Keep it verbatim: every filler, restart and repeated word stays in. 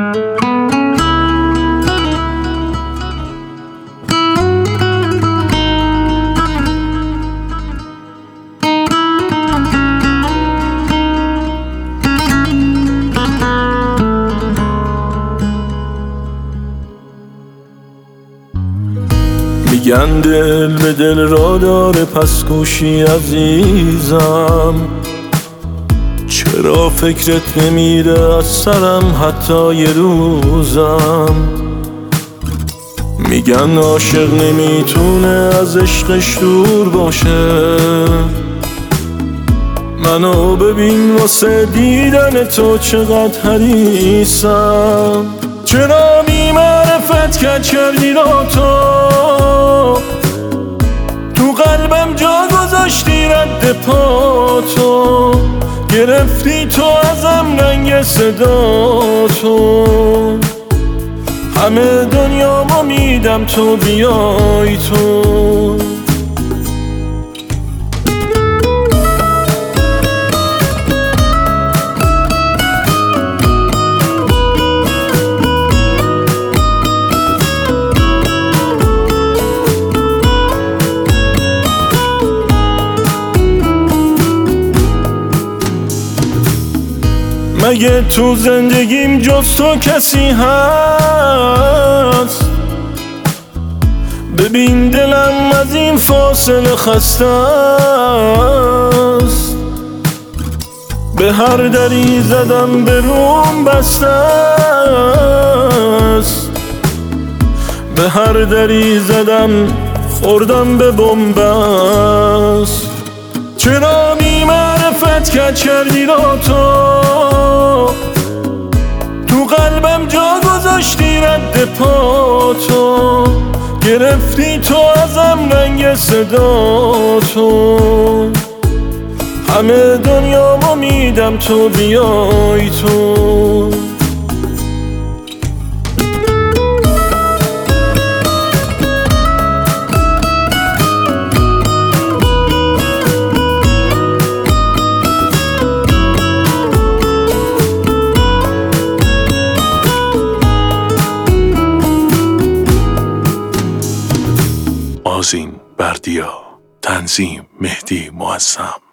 میگن دل به دل را داره، پس گوشی عزیزم، چرا فکرت نمیره از سرم حتی یه روزم. میگن عاشق نمیتونه از عشقش دور باشه، منو ببین واسه دیدن تو چقدر حریصم. چرا بی معرفت کج کردی را تو، تو قلبم جا گذاشتی رد پا تو، گرفتی تو ازم رنگ صدا تو، همه دنیامو میدم تو بیای تو. مگه تو زندگیم جز تو کسی هست؟ ببین دلم از این فاصله خسته است، به هر دری زدم به روم بسته است، به هر دری زدم خوردم به بن‌بست. چرا بی معرفت کج کردی را تو، تو قلبم جا گذاشتی رد پا تو، گرفتی تو ازم رنگ صدا تو، همه دنیامو میدم تو بیای تو. آذین بردیا، تنظیم مهدی معظم.